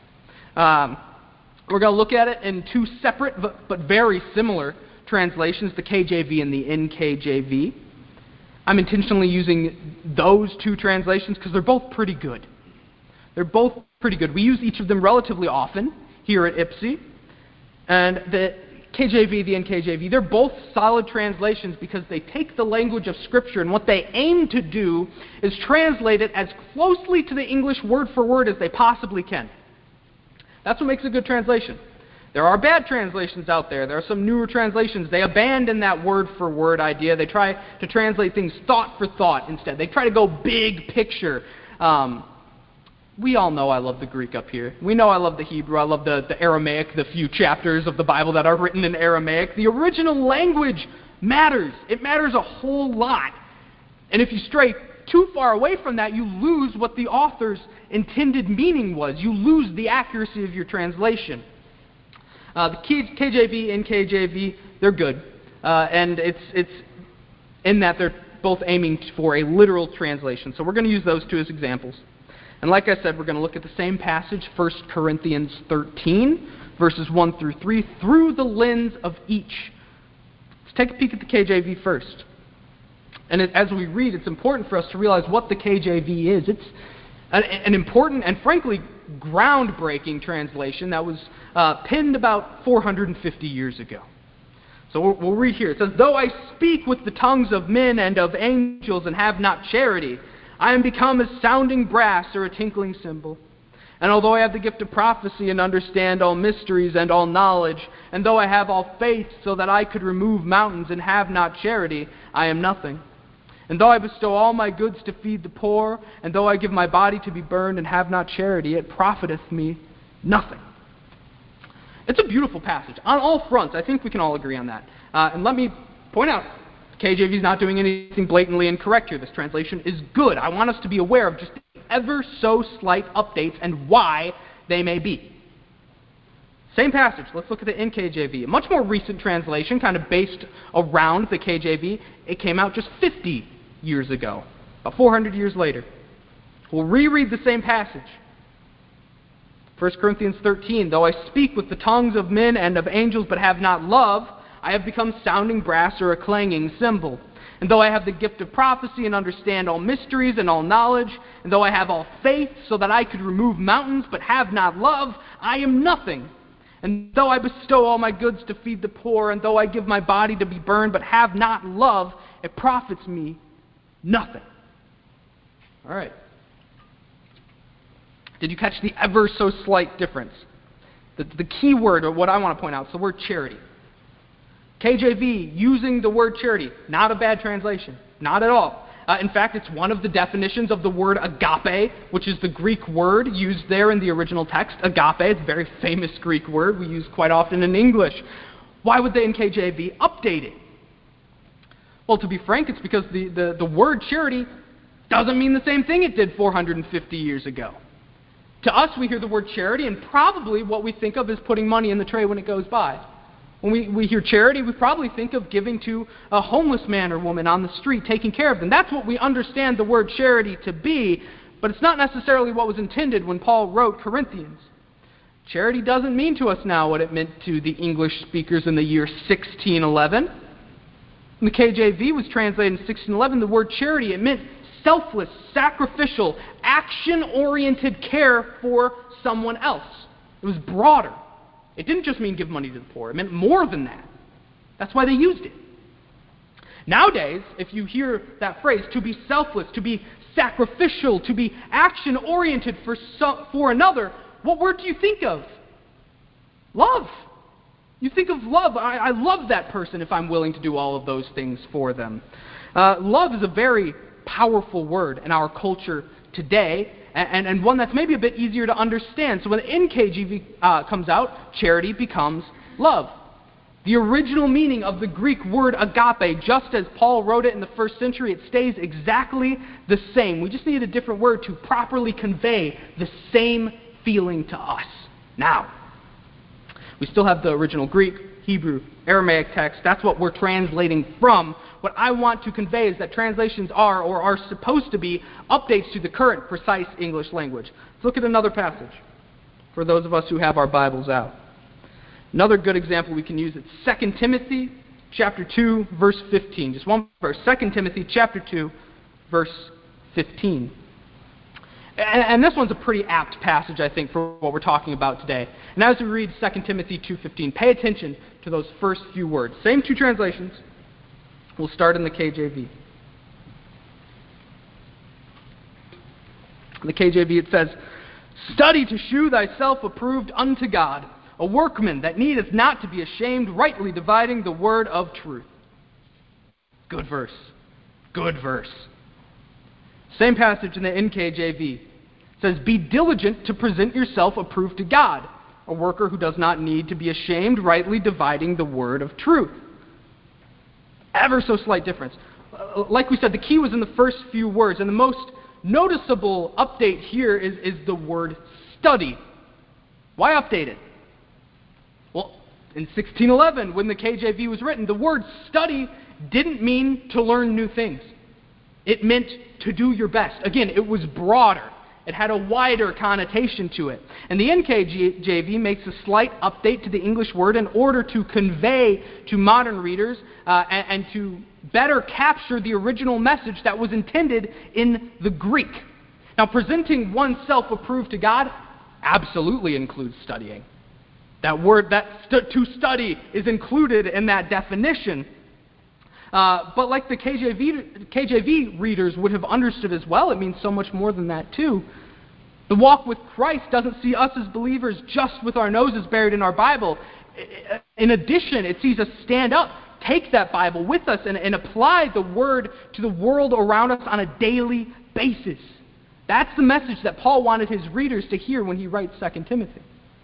Um, we're going to look at it in two separate but, but very similar translations, the K J V and the N K J V. I'm intentionally using those two translations because they're both pretty good. They're both pretty good. We use each of them relatively often here at I P S I. And the K J V, the N K J V, they're both solid translations because they take the language of Scripture, and what they aim to do is translate it as closely to the English word for word as they possibly can. That's what makes a good translation. There are bad translations out there. There are some newer translations. They abandon that word for word idea. They try to translate things thought for thought instead. They try to go big picture. Um, We all know I love the Greek up here. We know I love the Hebrew. I love the, the Aramaic, the few chapters of the Bible that are written in Aramaic. The original language matters. It matters a whole lot. And if you stray too far away from that, you lose what the author's intended meaning was. You lose the accuracy of your translation. Uh, the K J V and K J V, they're good. Uh, and it's, it's in that they're both aiming for a literal translation. So we're going to use those two as examples. And like I said, we're going to look at the same passage, First Corinthians thirteen, verses one through three, through the lens of each. Let's take a peek at the K J V first. And it, as we read, it's important for us to realize what the K J V is. It's an, an important and frankly groundbreaking translation that was uh, penned about four hundred fifty years ago. So we'll, we'll read here. It says, "Though I speak with the tongues of men and of angels and have not charity, I am become as sounding brass or a tinkling cymbal. And although I have the gift of prophecy and understand all mysteries and all knowledge, and though I have all faith so that I could remove mountains and have not charity, I am nothing. And though I bestow all my goods to feed the poor, and though I give my body to be burned and have not charity, it profiteth me nothing." It's a beautiful passage. On all fronts, I think we can all agree on that. Uh, and let me point out, K J V is not doing anything blatantly incorrect here. This translation is good. I want us to be aware of just ever so slight updates and why they may be. Same passage. Let's look at the N K J V. A much more recent translation, kind of based around the K J V. It came out just fifty years ago, about four hundred years later. We'll reread the same passage. First Corinthians thirteen, "Though I speak with the tongues of men and of angels, but have not love, I have become sounding brass or a clanging cymbal. And though I have the gift of prophecy and understand all mysteries and all knowledge, and though I have all faith so that I could remove mountains, but have not love, I am nothing. And though I bestow all my goods to feed the poor, and though I give my body to be burned, but have not love, it profits me nothing." All right. Did you catch the ever so slight difference? The, the key word, or what I want to point out, is the word charity. K J V using the word charity, not a bad translation, not at all. Uh, in fact, it's one of the definitions of the word agape, which is the Greek word used there in the original text. Agape, it's a very famous Greek word we use quite often in English. Why would the N K J V update it? Well, to be frank, it's because the, the, the word charity doesn't mean the same thing it did four hundred fifty years ago. To us, we hear the word charity, and probably what we think of is putting money in the tray when it goes by. When we, we hear charity, we probably think of giving to a homeless man or woman on the street, taking care of them. That's what we understand the word charity to be, but it's not necessarily what was intended when Paul wrote Corinthians. Charity doesn't mean to us now what it meant to the English speakers in the year sixteen eleven. When the K J V was translated in sixteen eleven, the word charity, it meant selfless, sacrificial, action-oriented care for someone else. It was broader. It didn't just mean give money to the poor. It meant more than that. That's why they used it. Nowadays, if you hear that phrase, to be selfless, to be sacrificial, to be action-oriented for, so, for another, what word do you think of? Love. You think of love. I, I love that person if I'm willing to do all of those things for them. Uh, love is a very powerful word in our culture today, and, and one that's maybe a bit easier to understand. So when the N K J V uh, comes out, charity becomes love. The original meaning of the Greek word agape, just as Paul wrote it in the first century, it stays exactly the same. We just need a different word to properly convey the same feeling to us. Now, we still have the original Greek, Hebrew, Aramaic text. That's what we're translating from. What I want to convey is that translations are, or are supposed to be, updates to the current precise English language. Let's look at another passage for those of us who have our Bibles out. Another good example we can use is Second Timothy chapter two, verse fifteen. Just one verse. Second Timothy chapter two, verse fifteen. And, and this one's a pretty apt passage, I think, for what we're talking about today. And as we read Second Timothy two fifteen, pay attention to those first few words. Same two translations. We'll start in the K J V. In the K J V it says, "Study to shew thyself approved unto God, a workman that needeth not to be ashamed, rightly dividing the word of truth." Good verse. Good verse. Same passage in the N K J V. It says, "Be diligent to present yourself approved to God, a worker who does not need to be ashamed, rightly dividing the word of truth." Ever so slight difference. Uh, like we said, the key was in the first few words, and the most noticeable update here is, is the word study. Why update it? Well, in sixteen eleven, when the K J V was written, the word study didn't mean to learn new things. It meant to do your best. Again, it was broader. It had a wider connotation to it. And the N K J V makes a slight update to the English word in order to convey to modern readers uh, and, and to better capture the original message that was intended in the Greek. Now, presenting oneself approved to God absolutely includes studying. That word, that st- to study, is included in that definition. Uh, but like the K J V, K J V readers would have understood as well, it means so much more than that too. The walk with Christ doesn't see us as believers just with our noses buried in our Bible. In addition, it sees us stand up, take that Bible with us, and, and apply the Word to the world around us on a daily basis. That's the message that Paul wanted his readers to hear when he writes Second Timothy.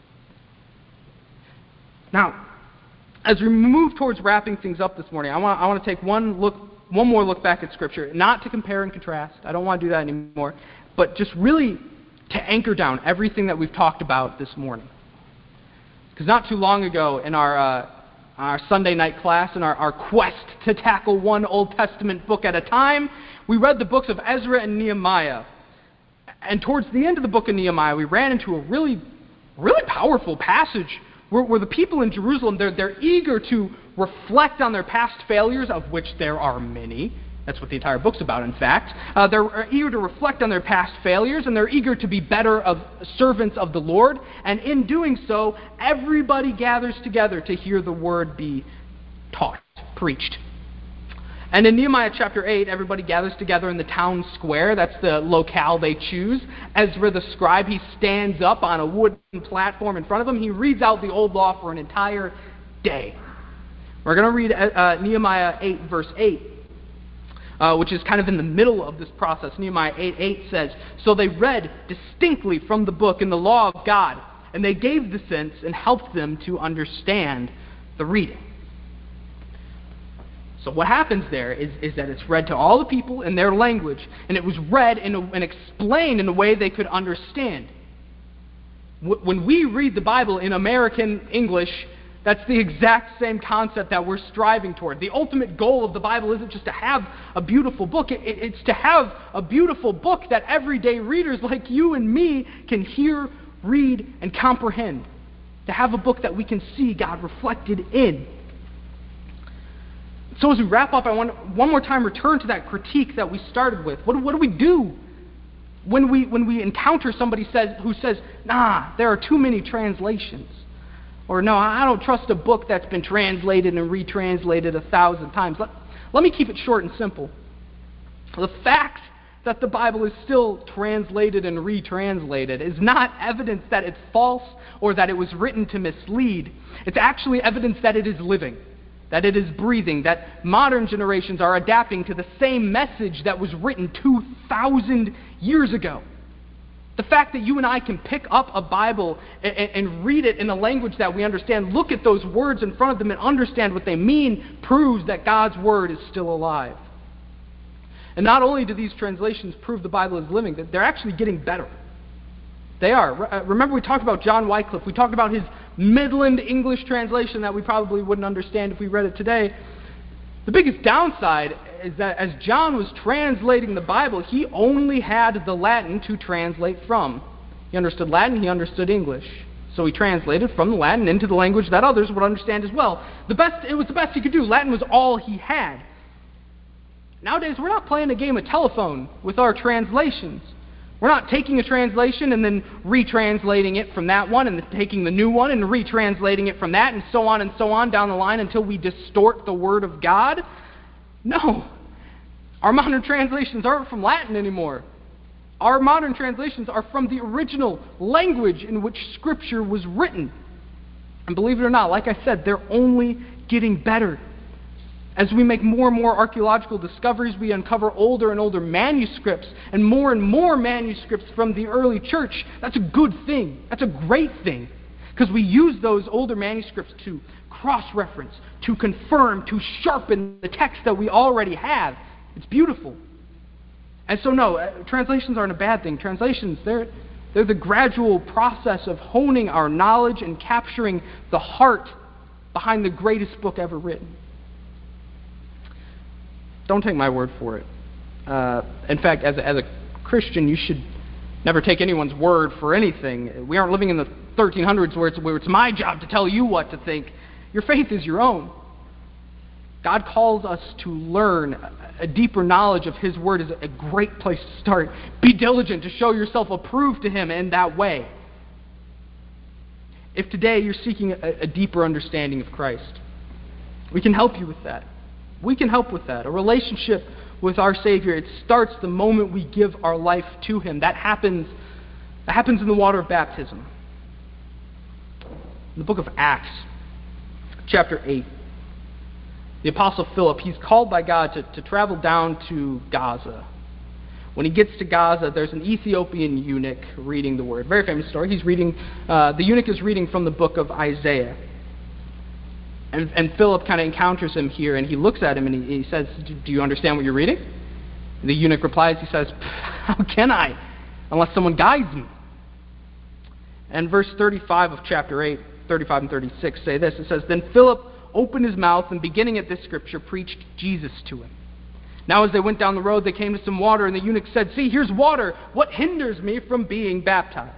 Now, as we move towards wrapping things up this morning, I want, I want to take one look, one more look back at Scripture, not to compare and contrast. I don't want to do that anymore, but just really to anchor down everything that we've talked about this morning. Because not too long ago in our uh, our Sunday night class, in our, our quest to tackle one Old Testament book at a time, we read the books of Ezra and Nehemiah. And towards the end of the book of Nehemiah, we ran into a really, really powerful passage where, where the people in Jerusalem, they're, they're eager to reflect on their past failures, of which there are many. That's what the entire book's about, in fact. Uh, they're eager to reflect on their past failures, and they're eager to be better of servants of the Lord. And in doing so, everybody gathers together to hear the word be taught, preached. And in Nehemiah chapter eight, everybody gathers together in the town square. That's the locale they choose. Ezra the scribe, he stands up on a wooden platform in front of him. He reads out the old law for an entire day. We're going to read uh, Nehemiah eight, verse eight, uh, which is kind of in the middle of this process. Nehemiah eight eight says, "So they read distinctly from the book in the law of God, and they gave the sense and helped them to understand the reading." So what happens there is, is that it's read to all the people in their language, and it was read in a, and explained in a way they could understand. W- when we read the Bible in American English, that's the exact same concept that we're striving toward. The ultimate goal of the Bible isn't just to have a beautiful book. It, it, it's to have a beautiful book that everyday readers like you and me can hear, read, and comprehend. To have a book that we can see God reflected in. So as we wrap up, I want to one more time return to that critique that we started with. What, what do we do when we when we encounter somebody says who says, "Nah, there are too many translations," or "No, I don't trust a book that's been translated and retranslated a thousand times"? Let, let me keep it short and simple. The fact that the Bible is still translated and retranslated is not evidence that it's false or that it was written to mislead. It's actually evidence that it is living, that it is breathing, that modern generations are adapting to the same message that was written two thousand years ago. The fact that you and I can pick up a Bible and, and read it in a language that we understand, look at those words in front of them and understand what they mean, proves that God's Word is still alive. And not only do these translations prove the Bible is living, they're actually getting better. They are. Remember we talked about John Wycliffe. We talked about his Midland English translation that we probably wouldn't understand if we read it today. The biggest downside is that as John was translating the Bible, he only had the Latin to translate from. He understood Latin, he understood English. So he translated from the Latin into the language that others would understand as well. The best, it was the best he could do. Latin was all he had. Nowadays, we're not playing a game of telephone with our translations. We're not taking a translation and then retranslating it from that one and then taking the new one and retranslating it from that and so on and so on down the line until we distort the Word of God. No. Our modern translations aren't from Latin anymore. Our modern translations are from the original language in which Scripture was written. And believe it or not, like I said, they're only getting better. As we make more and more archaeological discoveries, we uncover older and older manuscripts and more and more manuscripts from the early church. That's a good thing. That's a great thing. Because we use those older manuscripts to cross-reference, to confirm, to sharpen the text that we already have. It's beautiful. And so no, uh, translations aren't a bad thing. Translations, they're, they're the gradual process of honing our knowledge and capturing the heart behind the greatest book ever written. Don't take my word for it. Uh, in fact, as a, as a Christian, you should never take anyone's word for anything. We aren't living in the thirteen hundreds where it's, where it's my job to tell you what to think. Your faith is your own. God calls us to learn. A deeper knowledge of His Word is a great place to start. Be diligent to show yourself approved to Him in that way. If today you're seeking a, a deeper understanding of Christ, we can help you with that. We can help with that. A relationship with our Savior, it starts the moment we give our life to Him. That happens, that happens in the water of baptism. In the book of Acts, chapter eight, the Apostle Philip, he's called by God to, to travel down to Gaza. When he gets to Gaza, there's an Ethiopian eunuch reading the Word. Very famous story. He's reading, uh, the eunuch is reading from the book of Isaiah. And, and Philip kind of encounters him here, and he looks at him and he, he says, do you understand what you're reading? And the eunuch replies, he says, how can I, unless someone guides me? And verse thirty-five of chapter eight, thirty-five and thirty-six say this. It says, then Philip opened his mouth and, beginning at this scripture, preached Jesus to him. Now as they went down the road, they came to some water, and the eunuch said, see, here's water. What hinders me from being baptized?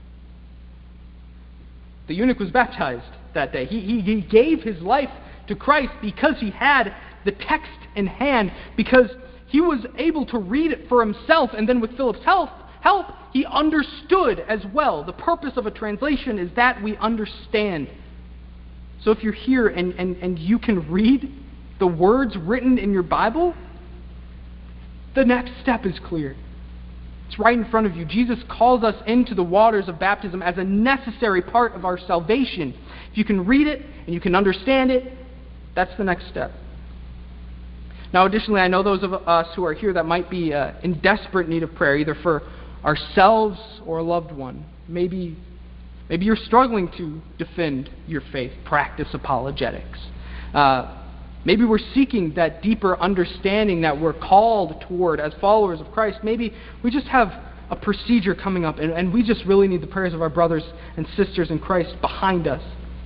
The eunuch was baptized that day. He, he, he gave his life to Christ because he had the text in hand, because he was able to read it for himself, and then with Philip's help, help, he understood as well. The purpose of a translation is that we understand. So if you're here and, and, and you can read the words written in your Bible, the next step is clear. It's right in front of you. Jesus calls us into the waters of baptism as a necessary part of our salvation. If you can read it and you can understand it, that's the next step. Now, additionally, I know those of us who are here that might be uh, in desperate need of prayer, either for ourselves or a loved one. Maybe, maybe you're struggling to defend your faith, practice apologetics. Uh, maybe we're seeking that deeper understanding that we're called toward as followers of Christ. Maybe we just have a procedure coming up, and, and we just really need the prayers of our brothers and sisters in Christ behind us.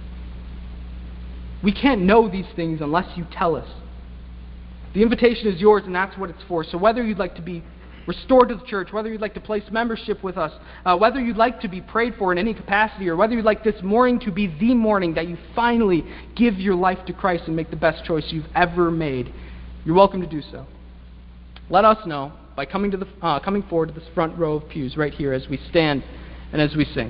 We can't know these things unless you tell us. The invitation is yours, and that's what it's for. So whether you'd like to be restored to the church, whether you'd like to place membership with us, uh, whether you'd like to be prayed for in any capacity, or whether you'd like this morning to be the morning that you finally give your life to Christ and make the best choice you've ever made, you're welcome to do so. Let us know by coming to the uh, coming forward to this front row of pews right here as we stand and as we sing.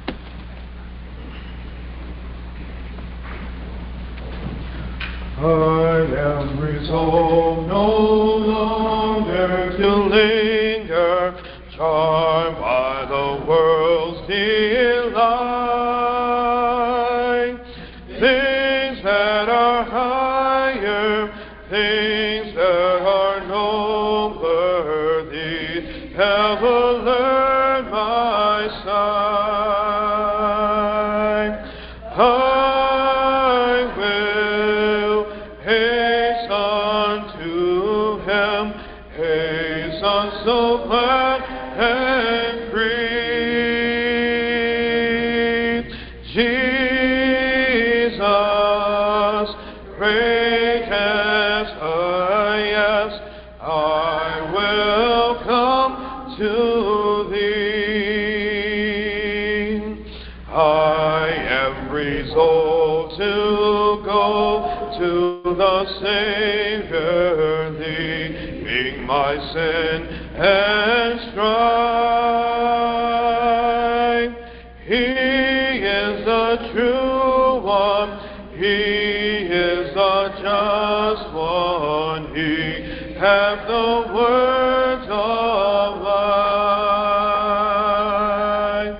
I am resolved no longer to linger, charmed by the world's delight. Things that are higher, things that are nobler, these have allured my sight. I will hasten to Him, hasten so glad and free. Jesus, great as a yes, I will come to Thee. I am resolved to go to the Savior, leaving my sin and strife. He is the true one, He is the just one, He hath the words of life.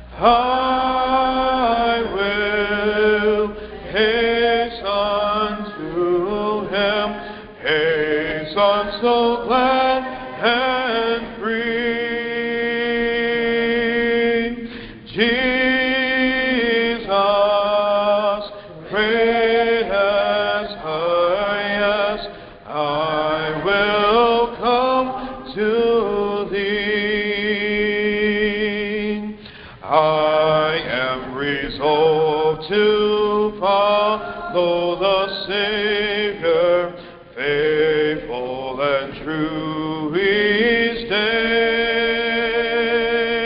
I will hasten to Him, hasten so glad and free. Jesus, great as a yes, I will come to Thee. I am resolved to follow the Savior, faithful and true He stays.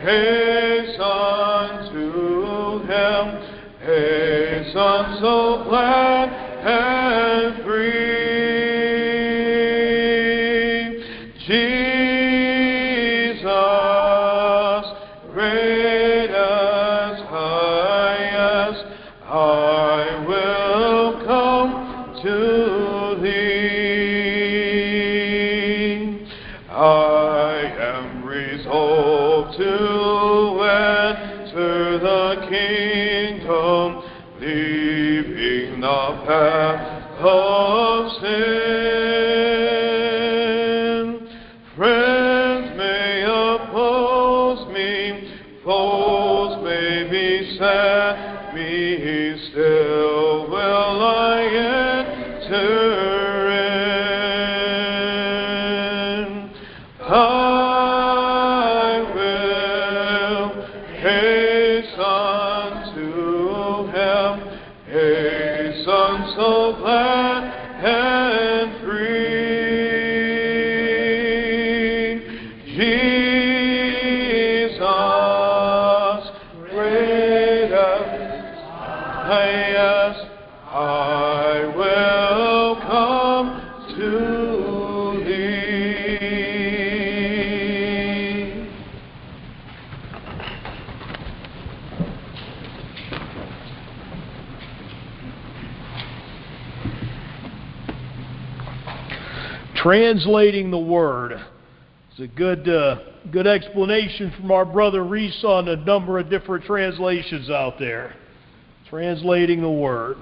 hasten to him, hasten so glad and free. Jesus, greatest, highest, I will come to thee. I am resolved to enter the kingdom, leaving the path of sin. Friends may oppose me, foes may beset me, still will I enter in. I will hasten to him, hasten so glad and free. Jesus, greatest, highest, I will come to thee. Translating the Word. It's a good, uh, good explanation from our brother Reese on a number of different translations out there. Translating the Word.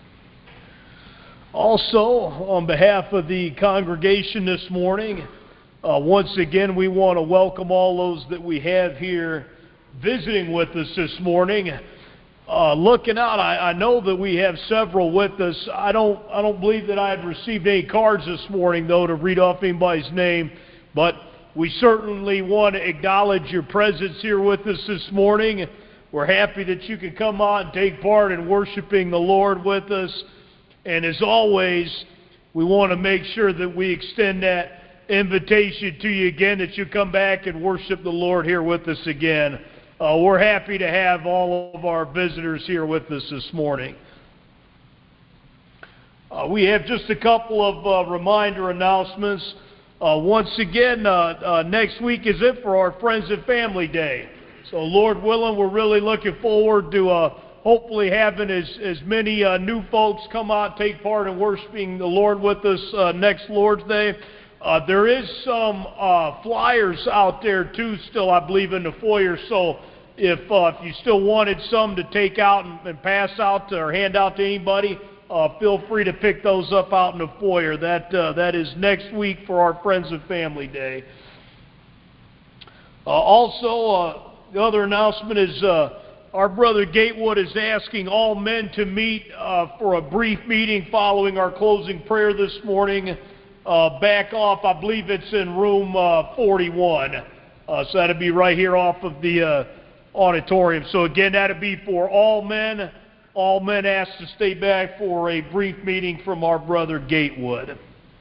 Also, on behalf of the congregation this morning, uh, once again we want to welcome all those that we have here visiting with us this morning. Uh, looking out, I, I know that we have several with us. I don't, I don't believe that I had received any cards this morning, though, to read off anybody's name. But we certainly want to acknowledge your presence here with us this morning. We're happy that you can come out and take part in worshiping the Lord with us. And as always, we want to make sure that we extend that invitation to you again, that you come back and worship the Lord here with us again. Uh, we're happy to have all of our visitors here with us this morning. Uh, we have just a couple of uh, reminder announcements. Uh, once again, uh, uh, next week is it for our Friends and Family Day. So Lord willing, we're really looking forward to uh, hopefully having as, as many uh, new folks come out and take part in worshiping the Lord with us uh, next Lord's Day. Uh, there is some uh, flyers out there too still, I believe, in the foyer. So if, uh, if you still wanted some to take out and, and pass out to, or hand out to anybody, uh, feel free to pick those up out in the foyer. That, uh, that is next week for our Friends and Family Day. Uh, also, uh, the other announcement is uh, our brother Gatewood is asking all men to meet uh, for a brief meeting following our closing prayer this morning. Uh, back off, I believe it's in room uh, forty-one. Uh, so that'd be right here off of the uh, auditorium. So again, that'd be for all men. All men asked to stay back for a brief meeting from our brother Gatewood.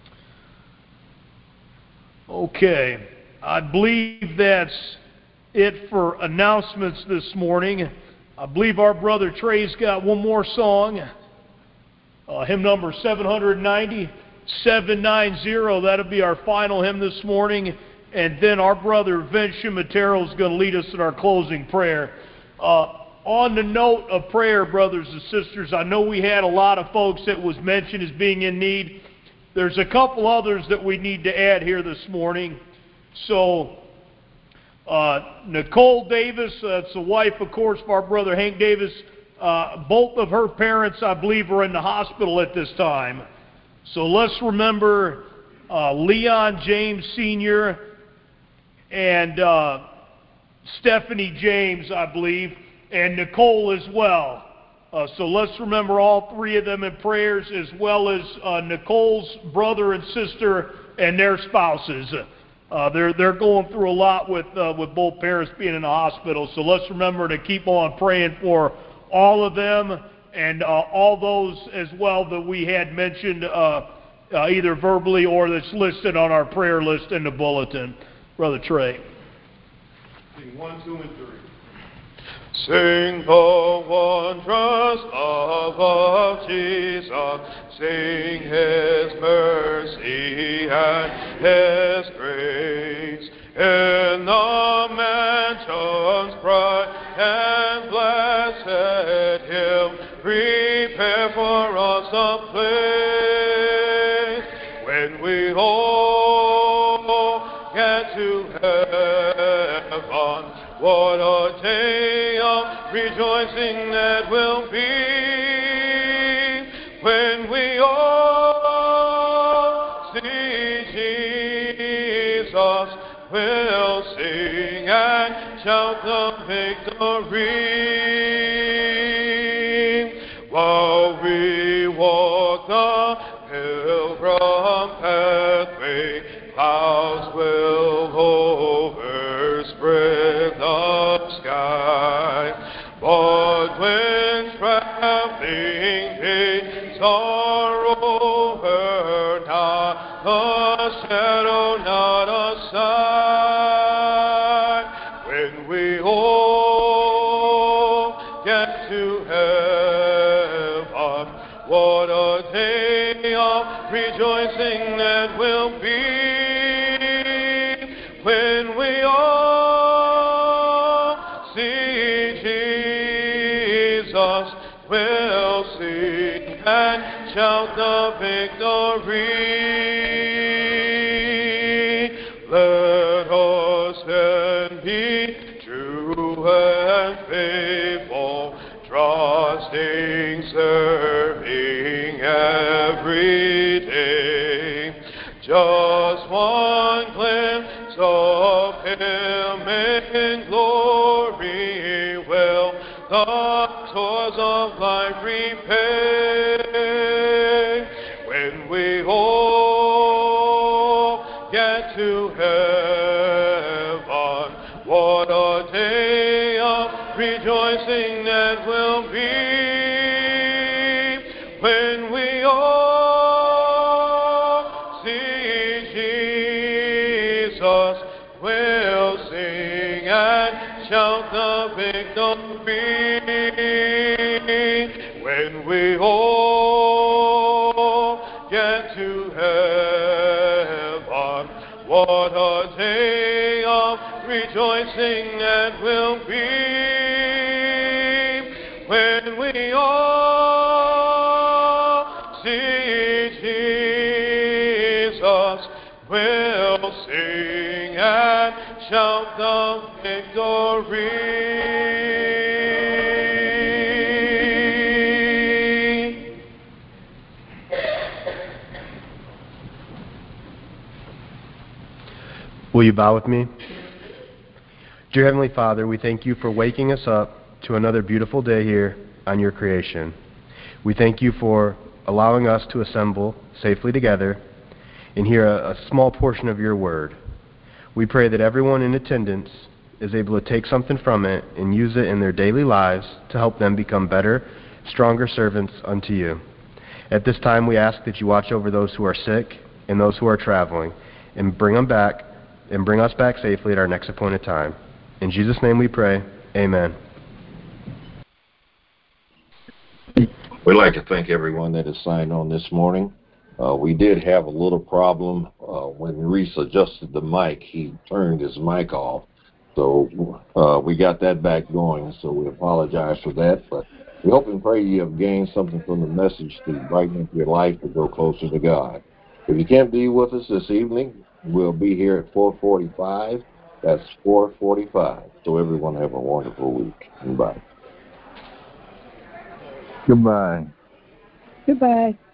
Okay, I believe that's it for announcements this morning. I believe our brother Trey's got one more song. Uh, hymn number seven ninety. seven ninety, that'll be our final hymn this morning, and then our brother Vince Shimatero is going to lead us in our closing prayer. Uh, on the note of prayer, brothers and sisters, I know we had a lot of folks that was mentioned as being in need. There's a couple others that we need to add here this morning. So, uh, Nicole Davis, that's the wife, of course, of our brother Hank Davis. Uh, both of her parents, I believe, are in the hospital at this time. So let's remember uh, Leon James Senior and uh, Stephanie James, I believe, and Nicole as well. Uh, so let's remember all three of them in prayers, as well as uh, Nicole's brother and sister and their spouses. Uh, they're they're going through a lot with uh, with both parents being in the hospital. So let's remember to keep on praying for all of them. And uh, all those as well that we had mentioned uh, uh, either verbally or that's listed on our prayer list in the bulletin. Brother Trey. Sing one, two, and three. Sing the wondrous love of Jesus, sing His mercy and His grace. In the mansions bright and blessed, He'll prepare for us a place. When we all get to heaven, what a day of rejoicing that will be, when we all see Jesus. We'll sing and shout the victory. While we walk the pilgrim pathway, clouds will overspread the sky. But when traveling days are over, not a shadow, not a sign. When we all get to heaven, what a day of rejoicing that will be, when we all see Jesus. We'll sing and shout the victory. Let us then be true and faithful, trusting, serving every day. Just one glimpse of Him in glory will the toils of life repay. When we all get to heaven, what a day of rejoicing that will be, when we all see Jesus. We'll sing and shout the victory. When we all get to heaven, what a day of rejoicing that will be, when we all see Jesus. We'll sing and shout the victory. Will you bow with me? Dear Heavenly Father, we thank you for waking us up to another beautiful day here on your creation. We thank you for allowing us to assemble safely together and hear a, a small portion of your word. We pray that everyone in attendance is able to take something from it and use it in their daily lives to help them become better, stronger servants unto you. At this time, we ask that you watch over those who are sick and those who are traveling, and bring them back and bring us back safely at our next appointed time. In Jesus' name we pray. Amen. We'd like to thank everyone that has signed on this morning. Uh, we did have a little problem uh, when Reese adjusted the mic. He turned his mic off. So uh, we got that back going, so we apologize for that. But we hope and pray you have gained something from the message to brighten up your life to go closer to God. If you can't be with us this evening, we'll be here at four forty-five. That's four forty-five. So everyone have a wonderful week. Bye. Goodbye. Goodbye.